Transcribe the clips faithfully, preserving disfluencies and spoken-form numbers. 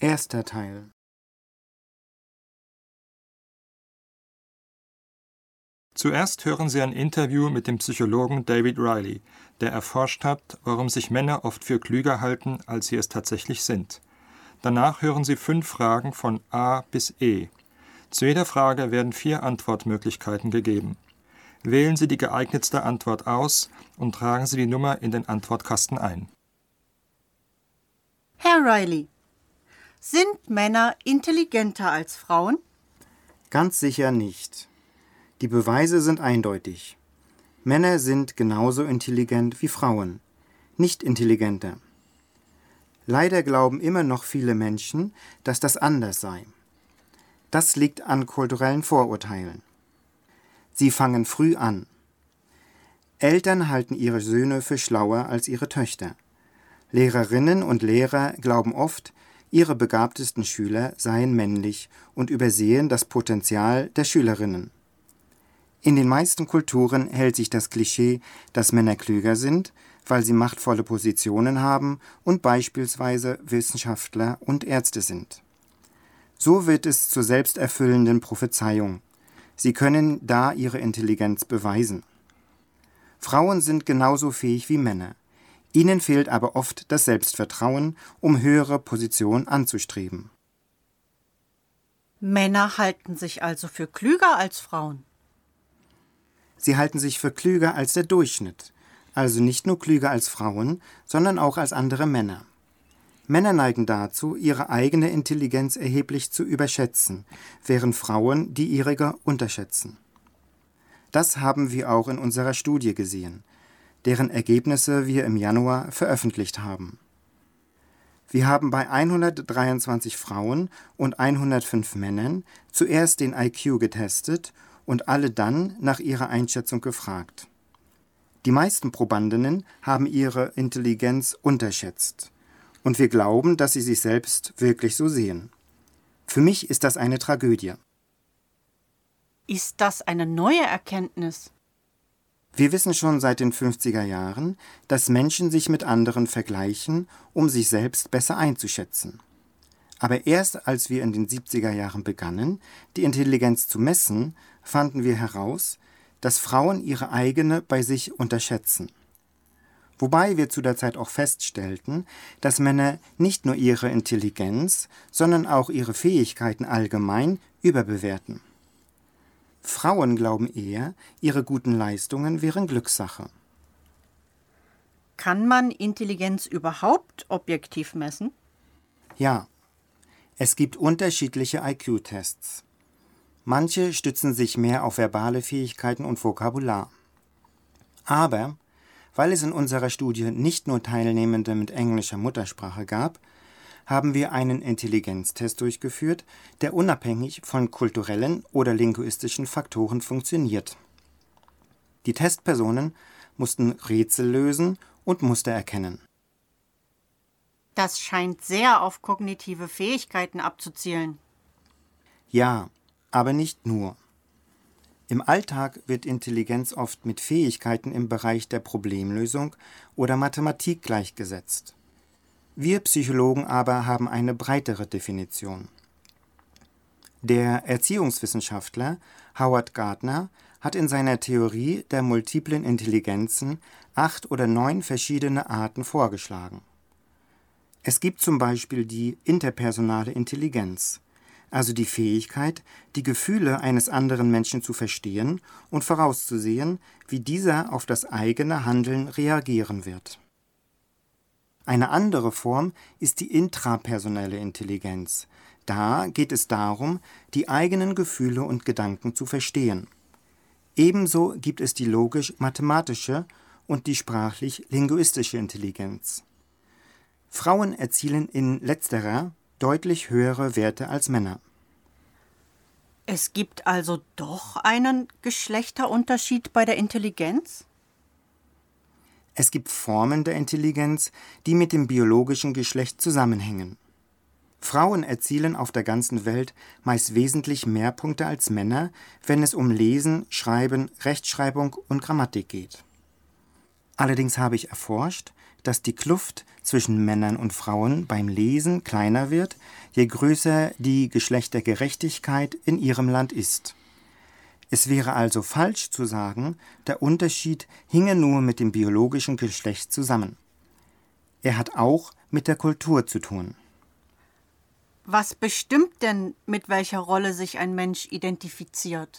Erster Teil. Zuerst hören Sie ein Interview mit dem Psychologen David Riley, der erforscht hat, warum sich Männer oft für klüger halten, als sie es tatsächlich sind. Danach hören Sie fünf Fragen von A bis E. Zu jeder Frage werden vier Antwortmöglichkeiten gegeben. Wählen Sie die geeignetste Antwort aus und tragen Sie die Nummer in den Antwortkasten ein. Herr Riley, sind Männer intelligenter als Frauen? Ganz sicher nicht. Die Beweise sind eindeutig. Männer sind genauso intelligent wie Frauen, nicht intelligenter. Leider glauben immer noch viele Menschen, dass das anders sei. Das liegt an kulturellen Vorurteilen. Sie fangen früh an. Eltern halten ihre Söhne für schlauer als ihre Töchter. Lehrerinnen und Lehrer glauben oft, ihre begabtesten Schüler seien männlich und übersehen das Potenzial der Schülerinnen. In den meisten Kulturen hält sich das Klischee, dass Männer klüger sind, weil sie machtvolle Positionen haben und beispielsweise Wissenschaftler und Ärzte sind. So wird es zur selbsterfüllenden Prophezeiung. Sie können da ihre Intelligenz beweisen. Frauen sind genauso fähig wie Männer. Ihnen fehlt aber oft das Selbstvertrauen, um höhere Positionen anzustreben. Männer halten sich also für klüger als Frauen. Sie halten sich für klüger als der Durchschnitt, also nicht nur klüger als Frauen, sondern auch als andere Männer. Männer neigen dazu, ihre eigene Intelligenz erheblich zu überschätzen, während Frauen die ihrige unterschätzen. Das haben wir auch in unserer Studie gesehen, deren Ergebnisse wir im Januar veröffentlicht haben. Wir haben bei hundertdreiundzwanzig Frauen und hundertfünf Männern zuerst den I Q getestet und alle dann nach ihrer Einschätzung gefragt. Die meisten Probandinnen haben ihre Intelligenz unterschätzt. Und wir glauben, dass sie sich selbst wirklich so sehen. Für mich ist das eine Tragödie. Ist das eine neue Erkenntnis? Wir wissen schon seit den fünfziger Jahren, dass Menschen sich mit anderen vergleichen, um sich selbst besser einzuschätzen. Aber erst als wir in den siebziger Jahren begannen, die Intelligenz zu messen, fanden wir heraus, dass Frauen ihre eigene bei sich unterschätzen. Wobei wir zu der Zeit auch feststellten, dass Männer nicht nur ihre Intelligenz, sondern auch ihre Fähigkeiten allgemein überbewerten. Frauen glauben eher, ihre guten Leistungen wären Glückssache. Kann man Intelligenz überhaupt objektiv messen? Ja, es gibt unterschiedliche I Q-Tests. Manche stützen sich mehr auf verbale Fähigkeiten und Vokabular. Aber weil es in unserer Studie nicht nur Teilnehmende mit englischer Muttersprache gab, haben wir einen Intelligenztest durchgeführt, der unabhängig von kulturellen oder linguistischen Faktoren funktioniert. Die Testpersonen mussten Rätsel lösen und Muster erkennen. Das scheint sehr auf kognitive Fähigkeiten abzuzielen. Ja, aber nicht nur. Im Alltag wird Intelligenz oft mit Fähigkeiten im Bereich der Problemlösung oder Mathematik gleichgesetzt. Wir Psychologen aber haben eine breitere Definition. Der Erziehungswissenschaftler Howard Gardner hat in seiner Theorie der multiplen Intelligenzen acht oder neun verschiedene Arten vorgeschlagen. Es gibt zum Beispiel die interpersonale Intelligenz, also die Fähigkeit, die Gefühle eines anderen Menschen zu verstehen und vorauszusehen, wie dieser auf das eigene Handeln reagieren wird. Eine andere Form ist die intrapersonelle Intelligenz. Da geht es darum, die eigenen Gefühle und Gedanken zu verstehen. Ebenso gibt es die logisch-mathematische und die sprachlich-linguistische Intelligenz. Frauen erzielen in letzterer deutlich höhere Werte als Männer. Es gibt also doch einen Geschlechterunterschied bei der Intelligenz? Es gibt Formen der Intelligenz, die mit dem biologischen Geschlecht zusammenhängen. Frauen erzielen auf der ganzen Welt meist wesentlich mehr Punkte als Männer, wenn es um Lesen, Schreiben, Rechtschreibung und Grammatik geht. Allerdings habe ich erforscht, dass die Kluft zwischen Männern und Frauen beim Lesen kleiner wird, je größer die Geschlechtergerechtigkeit in ihrem Land ist. Es wäre also falsch zu sagen, der Unterschied hinge nur mit dem biologischen Geschlecht zusammen. Er hat auch mit der Kultur zu tun. Was bestimmt denn, mit welcher Rolle sich ein Mensch identifiziert?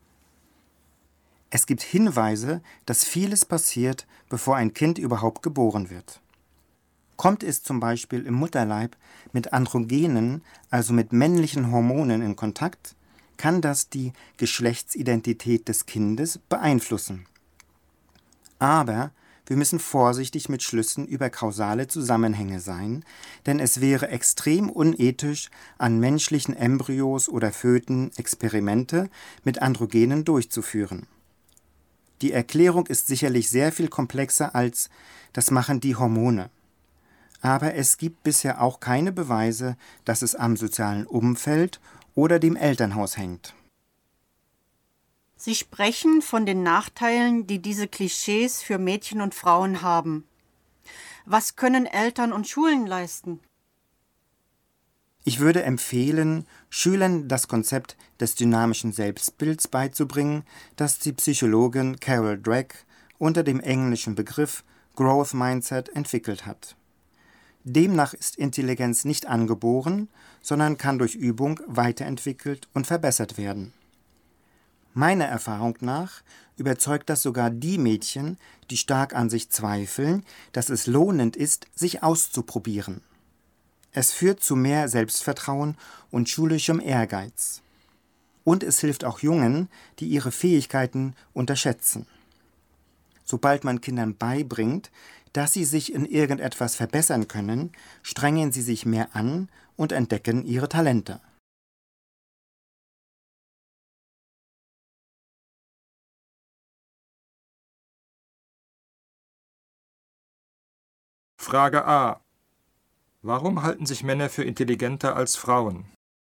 Es gibt Hinweise, dass vieles passiert, bevor ein Kind überhaupt geboren wird. Kommt es zum Beispiel im Mutterleib mit Androgenen, also mit männlichen Hormonen in Kontakt, kann das die Geschlechtsidentität des Kindes beeinflussen. Aber wir müssen vorsichtig mit Schlüssen über kausale Zusammenhänge sein, denn es wäre extrem unethisch, an menschlichen Embryos oder Föten Experimente mit Androgenen durchzuführen. Die Erklärung ist sicherlich sehr viel komplexer als „das machen die Hormone“. Aber es gibt bisher auch keine Beweise, dass es am sozialen Umfeld oder dem Elternhaus hängt. Sie sprechen von den Nachteilen, die diese Klischees für Mädchen und Frauen haben. Was können Eltern und Schulen leisten? Ich würde empfehlen, Schülern das Konzept des dynamischen Selbstbilds beizubringen, das die Psychologin Carol Dweck unter dem englischen Begriff Growth Mindset entwickelt hat. Demnach ist Intelligenz nicht angeboren, sondern kann durch Übung weiterentwickelt und verbessert werden. Meiner Erfahrung nach überzeugt das sogar die Mädchen, die stark an sich zweifeln, dass es lohnend ist, sich auszuprobieren. Es führt zu mehr Selbstvertrauen und schulischem Ehrgeiz. Und es hilft auch Jungen, die ihre Fähigkeiten unterschätzen. Sobald man Kindern beibringt, dass sie sich in irgendetwas verbessern können, strengen sie sich mehr an und entdecken ihre Talente. Frage A. Warum halten sich Männer für intelligenter als Frauen?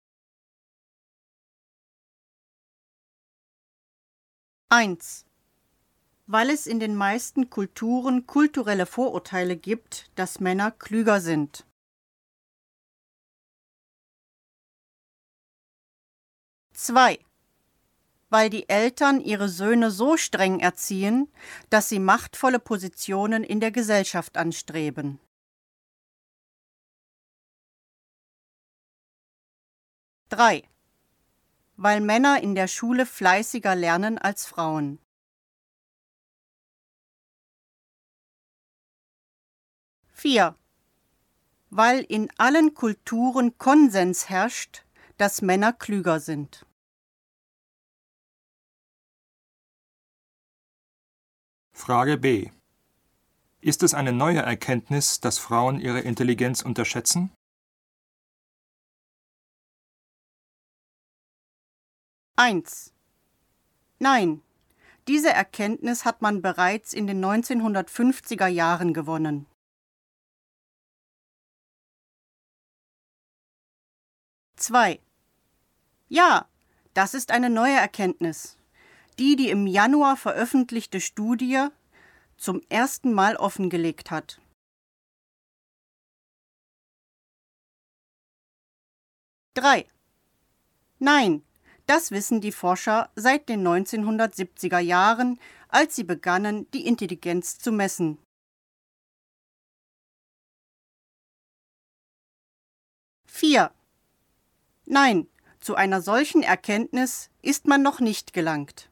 eins. Weil es in den meisten Kulturen kulturelle Vorurteile gibt, dass Männer klüger sind. zwei. Weil die Eltern ihre Söhne so streng erziehen, dass sie machtvolle Positionen in der Gesellschaft anstreben. drei. Weil Männer in der Schule fleißiger lernen als Frauen. vier. Weil in allen Kulturen Konsens herrscht, dass Männer klüger sind. Frage B. Ist es eine neue Erkenntnis, dass Frauen ihre Intelligenz unterschätzen? eins. Nein, diese Erkenntnis hat man bereits in den neunzehnhundertfünfziger Jahren gewonnen. zwei. Ja, das ist eine neue Erkenntnis, die die im Januar veröffentlichte Studie zum ersten Mal offengelegt hat. drei. Nein, das wissen die Forscher seit den neunzehnhundertsiebziger Jahren, als sie begannen, die Intelligenz zu messen. vier. Nein, zu einer solchen Erkenntnis ist man noch nicht gelangt.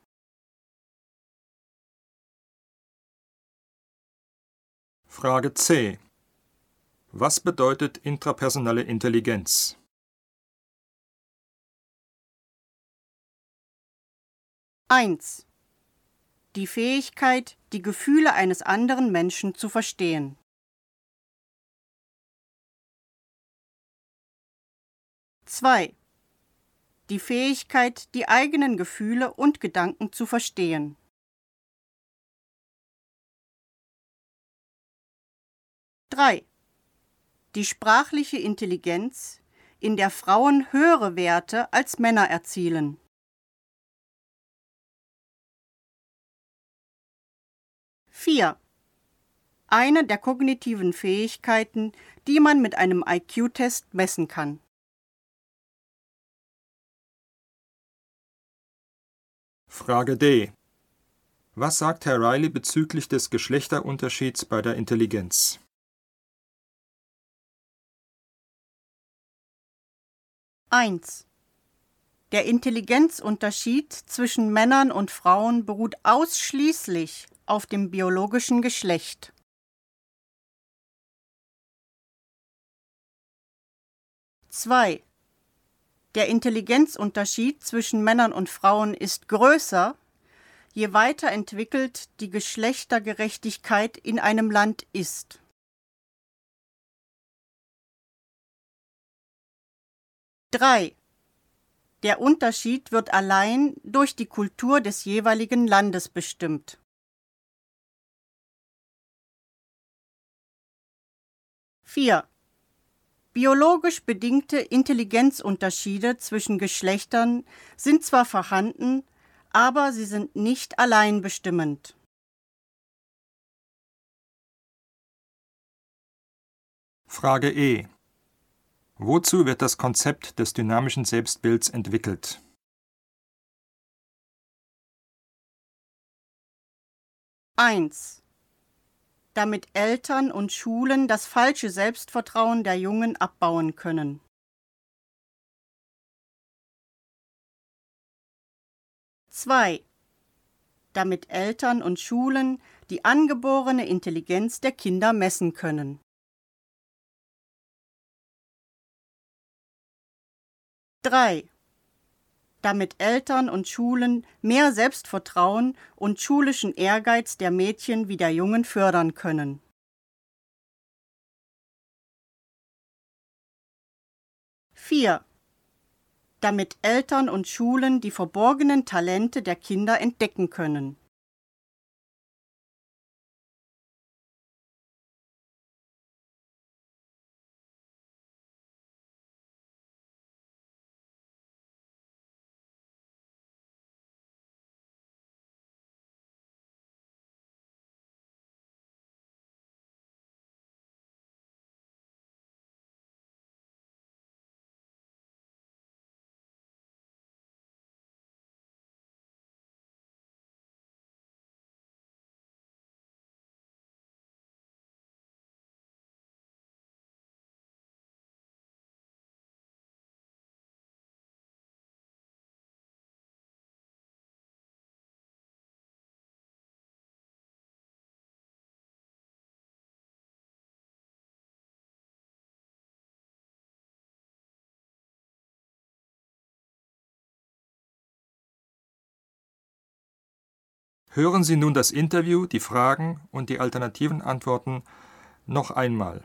Frage C. Was bedeutet intrapersonelle Intelligenz? eins. Die Fähigkeit, die Gefühle eines anderen Menschen zu verstehen. zwei. Die Fähigkeit, die eigenen Gefühle und Gedanken zu verstehen. drei. Die sprachliche Intelligenz, in der Frauen höhere Werte als Männer erzielen. vier. eine der kognitiven Fähigkeiten, die man mit einem I Q-Test messen kann. Frage D. Was sagt Herr Riley bezüglich des Geschlechterunterschieds bei der Intelligenz? eins. Der Intelligenzunterschied zwischen Männern und Frauen beruht ausschließlich auf dem biologischen Geschlecht. zwei. Der Intelligenzunterschied zwischen Männern und Frauen ist größer, je weiter entwickelt die Geschlechtergerechtigkeit in einem Land ist. drei. Der Unterschied wird allein durch die Kultur des jeweiligen Landes bestimmt. vier. Biologisch bedingte Intelligenzunterschiede zwischen Geschlechtern sind zwar vorhanden, aber sie sind nicht allein bestimmend. Frage E. Wozu wird das Konzept des dynamischen Selbstbilds entwickelt? eins. Damit Eltern und Schulen das falsche Selbstvertrauen der Jungen abbauen können. zwei. Damit Eltern und Schulen die angeborene Intelligenz der Kinder messen können. drei. Damit Eltern und Schulen mehr Selbstvertrauen und schulischen Ehrgeiz der Mädchen wie der Jungen fördern können. vier. Damit Eltern und Schulen die verborgenen Talente der Kinder entdecken können. Hören Sie nun das Interview, die Fragen und die alternativen Antworten noch einmal.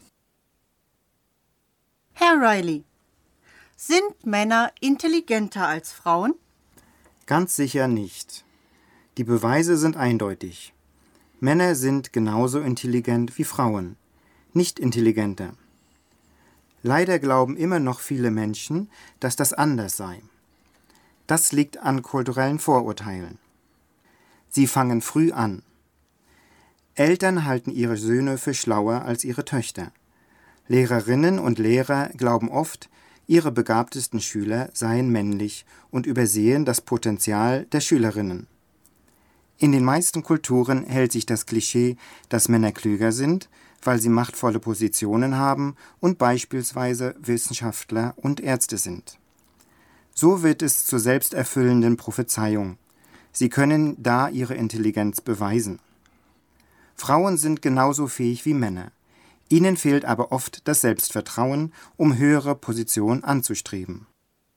Herr Riley, sind Männer intelligenter als Frauen? Ganz sicher nicht. Die Beweise sind eindeutig. Männer sind genauso intelligent wie Frauen, nicht intelligenter. Leider glauben immer noch viele Menschen, dass das anders sei. Das liegt an kulturellen Vorurteilen. Sie fangen früh an. Eltern halten ihre Söhne für schlauer als ihre Töchter. Lehrerinnen und Lehrer glauben oft, ihre begabtesten Schüler seien männlich und übersehen das Potenzial der Schülerinnen. In den meisten Kulturen hält sich das Klischee, dass Männer klüger sind, weil sie machtvolle Positionen haben und beispielsweise Wissenschaftler und Ärzte sind. So wird es zur selbsterfüllenden Prophezeiung. Sie können da ihre Intelligenz beweisen. Frauen sind genauso fähig wie Männer. Ihnen fehlt aber oft das Selbstvertrauen, um höhere Positionen anzustreben.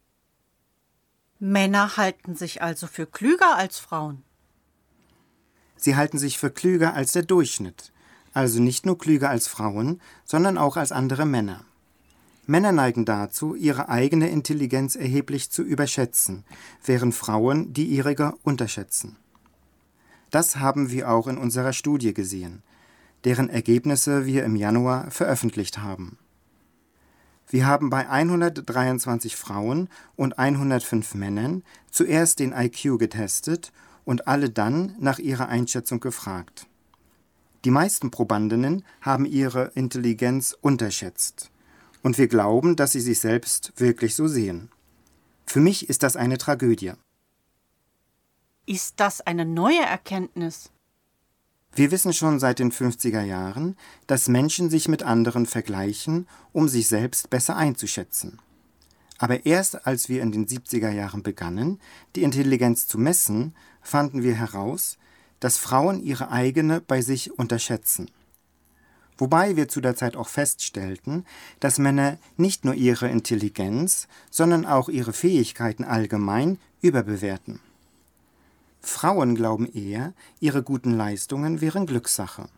Männer halten sich also für klüger als Frauen. Sie halten sich für klüger als der Durchschnitt, also nicht nur klüger als Frauen, sondern auch als andere Männer. Männer neigen dazu, ihre eigene Intelligenz erheblich zu überschätzen, während Frauen die ihrige unterschätzen. Das haben wir auch in unserer Studie gesehen, deren Ergebnisse wir im Januar veröffentlicht haben. Wir haben bei hundertdreiundzwanzig Frauen und hundertfünf Männern zuerst den I Q getestet und alle dann nach ihrer Einschätzung gefragt. Die meisten Probandinnen haben ihre Intelligenz unterschätzt. Und wir glauben, dass sie sich selbst wirklich so sehen. Für mich ist das eine Tragödie. Ist das eine neue Erkenntnis? Wir wissen schon seit den fünfziger Jahren, dass Menschen sich mit anderen vergleichen, um sich selbst besser einzuschätzen. Aber erst als wir in den siebziger Jahren begannen, die Intelligenz zu messen, fanden wir heraus, dass Frauen ihre eigene bei sich unterschätzen. Wobei wir zu der Zeit auch feststellten, dass Männer nicht nur ihre Intelligenz, sondern auch ihre Fähigkeiten allgemein überbewerten. Frauen glauben eher, ihre guten Leistungen wären Glückssache.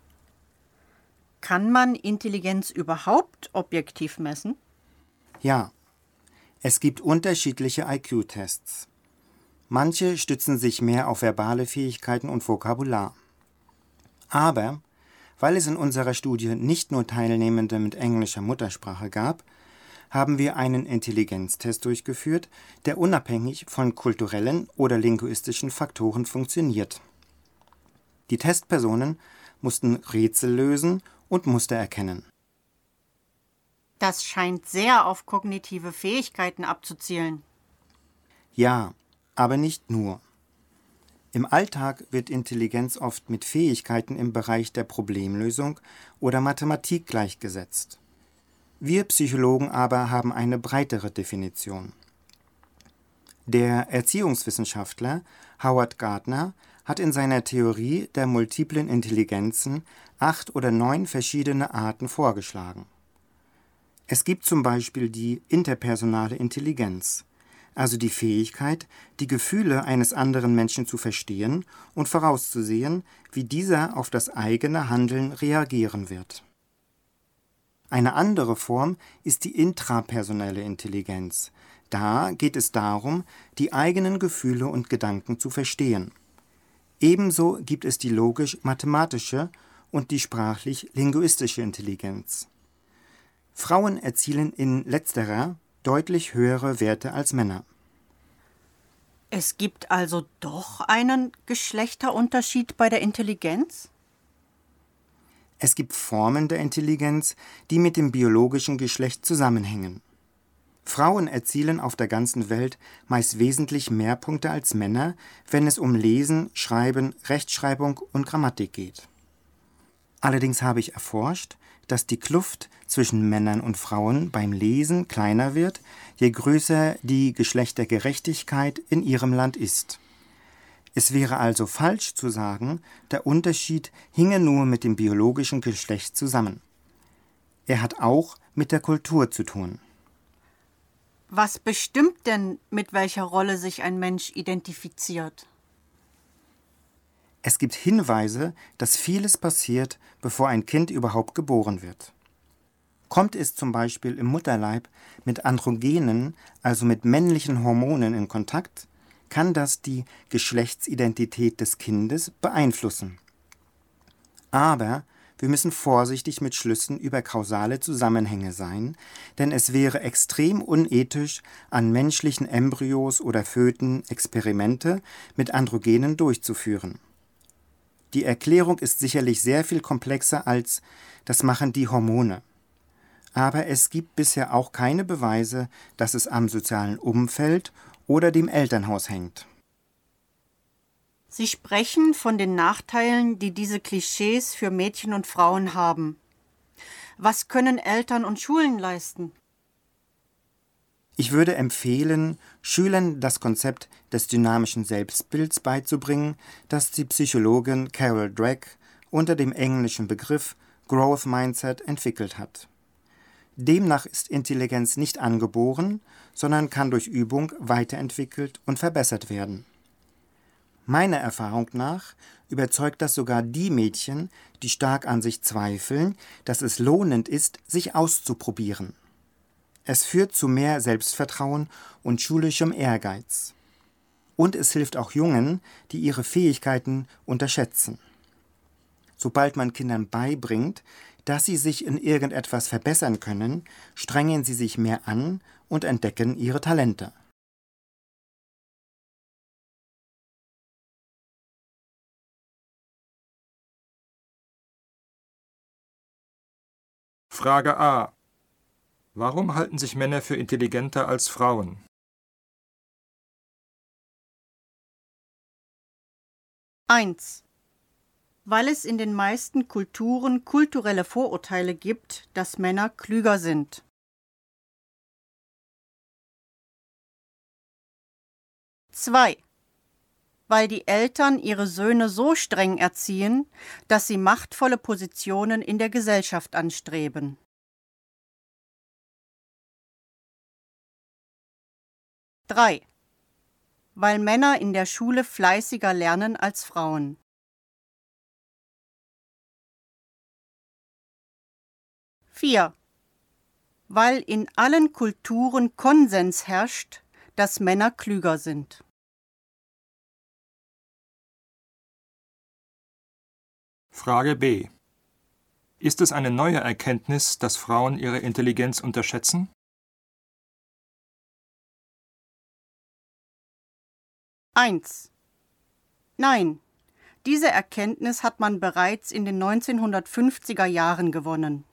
Kann man Intelligenz überhaupt objektiv messen? Ja, es gibt unterschiedliche I Q-Tests. Manche stützen sich mehr auf verbale Fähigkeiten und Vokabular. Aber weil es in unserer Studie nicht nur Teilnehmende mit englischer Muttersprache gab, haben wir einen Intelligenztest durchgeführt, der unabhängig von kulturellen oder linguistischen Faktoren funktioniert. Die Testpersonen mussten Rätsel lösen und Muster erkennen. Das scheint sehr auf kognitive Fähigkeiten abzuzielen. Ja, aber nicht nur. Im Alltag wird Intelligenz oft mit Fähigkeiten im Bereich der Problemlösung oder Mathematik gleichgesetzt. Wir Psychologen aber haben eine breitere Definition. Der Erziehungswissenschaftler Howard Gardner hat in seiner Theorie der multiplen Intelligenzen acht oder neun verschiedene Arten vorgeschlagen. Es gibt zum Beispiel die interpersonale Intelligenz, also die Fähigkeit, die Gefühle eines anderen Menschen zu verstehen und vorauszusehen, wie dieser auf das eigene Handeln reagieren wird. Eine andere Form ist die intrapersonelle Intelligenz. Da geht es darum, die eigenen Gefühle und Gedanken zu verstehen. Ebenso gibt es die logisch-mathematische und die sprachlich-linguistische Intelligenz. Frauen erzielen in letzterer deutlich höhere Werte als Männer. Es gibt also doch einen Geschlechterunterschied bei der Intelligenz? Es gibt Formen der Intelligenz, die mit dem biologischen Geschlecht zusammenhängen. Frauen erzielen auf der ganzen Welt meist wesentlich mehr Punkte als Männer, wenn es um Lesen, Schreiben, Rechtschreibung und Grammatik geht. Allerdings habe ich erforscht, dass die Kluft zwischen Männern und Frauen beim Lesen kleiner wird, je größer die Geschlechtergerechtigkeit in ihrem Land ist. Es wäre also falsch zu sagen, der Unterschied hinge nur mit dem biologischen Geschlecht zusammen. Er hat auch mit der Kultur zu tun. Was bestimmt denn, mit welcher Rolle sich ein Mensch identifiziert? Es gibt Hinweise, dass vieles passiert, bevor ein Kind überhaupt geboren wird. Kommt es zum Beispiel im Mutterleib mit Androgenen, also mit männlichen Hormonen in Kontakt, kann das die Geschlechtsidentität des Kindes beeinflussen. Aber wir müssen vorsichtig mit Schlüssen über kausale Zusammenhänge sein, denn es wäre extrem unethisch, an menschlichen Embryos oder Föten Experimente mit Androgenen durchzuführen. Die Erklärung ist sicherlich sehr viel komplexer als das machen die Hormone. Aber es gibt bisher auch keine Beweise, dass es am sozialen Umfeld oder dem Elternhaus hängt. Sie sprechen von den Nachteilen, die diese Klischees für Mädchen und Frauen haben. Was können Eltern und Schulen leisten? Ich würde empfehlen, Schülern das Konzept des dynamischen Selbstbilds beizubringen, das die Psychologin Carol Dweck unter dem englischen Begriff Growth Mindset entwickelt hat. Demnach ist Intelligenz nicht angeboren, sondern kann durch Übung weiterentwickelt und verbessert werden. Meiner Erfahrung nach überzeugt das sogar die Mädchen, die stark an sich zweifeln, dass es lohnend ist, sich auszuprobieren. Es führt zu mehr Selbstvertrauen und schulischem Ehrgeiz. Und es hilft auch Jungen, die ihre Fähigkeiten unterschätzen. Sobald man Kindern beibringt, dass sie sich in irgendetwas verbessern können, strengen sie sich mehr an und entdecken ihre Talente. Frage A. Warum halten sich Männer für intelligenter als Frauen? eins. Weil es in den meisten Kulturen kulturelle Vorurteile gibt, dass Männer klüger sind. zwei. Weil die Eltern ihre Söhne so streng erziehen, dass sie machtvolle Positionen in der Gesellschaft anstreben. drei. Weil Männer in der Schule fleißiger lernen als Frauen. vier. Weil in allen Kulturen Konsens herrscht, dass Männer klüger sind. Frage B. Ist es eine neue Erkenntnis, dass Frauen ihre Intelligenz unterschätzen? eins. Nein, diese Erkenntnis hat man bereits in den neunzehnhundertfünfziger Jahren gewonnen.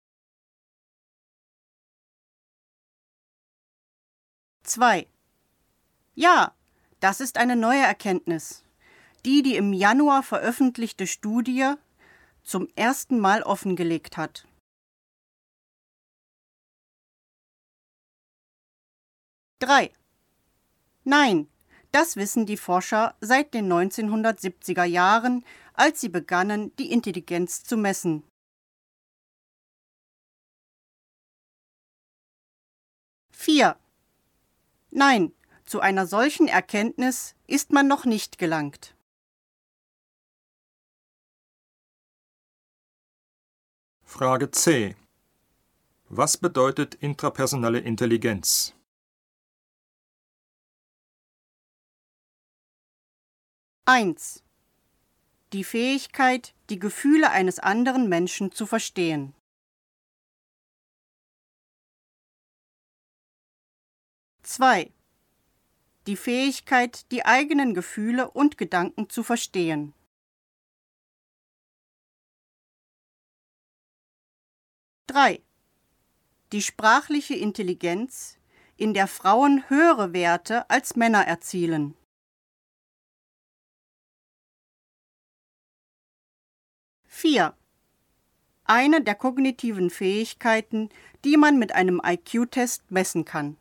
zwei. Ja, das ist eine neue Erkenntnis, die die im Januar veröffentlichte Studie zum ersten Mal offengelegt hat. drei. Nein, das wissen die Forscher seit den neunzehnhundertsiebziger Jahren, als sie begannen, die Intelligenz zu messen. vier. Nein, zu einer solchen Erkenntnis ist man noch nicht gelangt. Frage C. Was bedeutet intrapersonelle Intelligenz? eins. Die Fähigkeit, die Gefühle eines anderen Menschen zu verstehen. zwei. Die Fähigkeit, die eigenen Gefühle und Gedanken zu verstehen. drei. Die sprachliche Intelligenz, in der Frauen höhere Werte als Männer erzielen. vier. Eine der kognitiven Fähigkeiten, die man mit einem I Q-Test messen kann.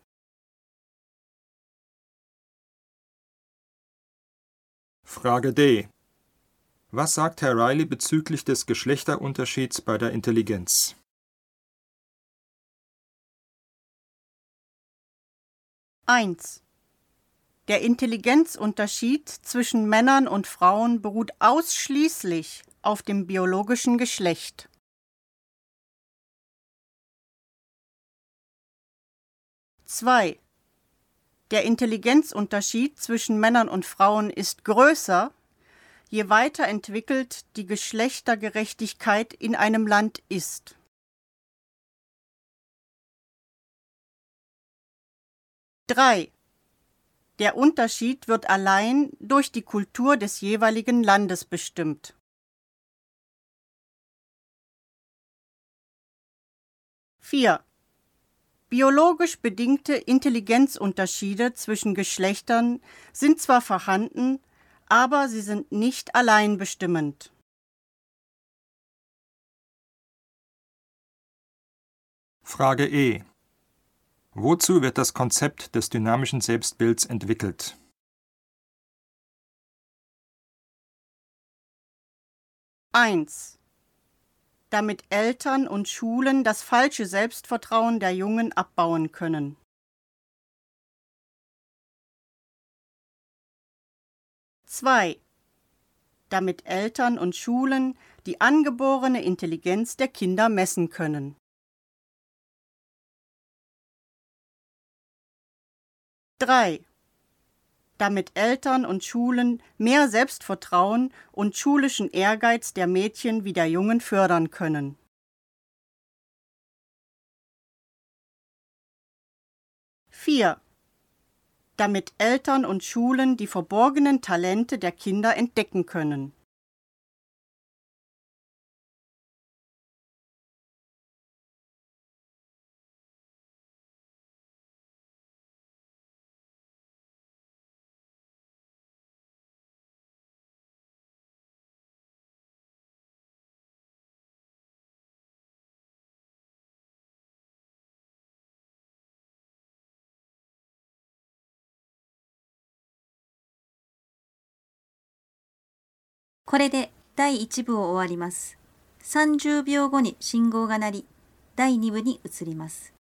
Frage D. Was sagt Herr Riley bezüglich des Geschlechterunterschieds bei der Intelligenz? eins. Der Intelligenzunterschied zwischen Männern und Frauen beruht ausschließlich auf dem biologischen Geschlecht. zwei. Der Intelligenzunterschied zwischen Männern und Frauen ist größer, je weiter entwickelt die Geschlechtergerechtigkeit in einem Land ist. drei. Der Unterschied wird allein durch die Kultur des jeweiligen Landes bestimmt. vier. Biologisch bedingte Intelligenzunterschiede zwischen Geschlechtern sind zwar vorhanden, aber sie sind nicht allein bestimmend. Frage E. Wozu wird das Konzept des dynamischen Selbstbilds entwickelt? eins. Damit Eltern und Schulen das falsche Selbstvertrauen der Jungen abbauen können. zwei. Damit Eltern und Schulen die angeborene Intelligenz der Kinder messen können. drei. Damit Eltern und Schulen mehr Selbstvertrauen und schulischen Ehrgeiz der Mädchen wie der Jungen fördern können. vier. Damit Eltern und Schulen die verborgenen Talente der Kinder entdecken können. これでだいいち部を終わります。さんじゅうびょうごに信号が鳴り、だいに部に移ります。